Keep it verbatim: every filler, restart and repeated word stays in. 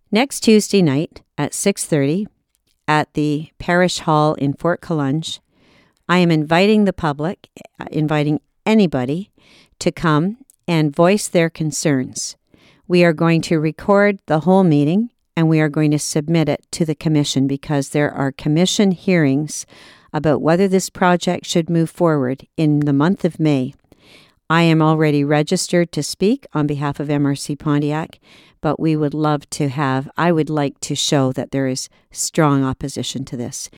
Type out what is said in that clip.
Next Tuesday night at six thirty at the Parish Hall in Fort Collonges, I am inviting the public, inviting anybody to come and voice their concerns. We are going to record the whole meeting and we are going to submit it to the commission because there are commission hearings about whether this project should move forward in the month of May. I am already registered to speak on behalf of M R C Pontiac, but we would love to have, I would like to show that there is strong opposition to this.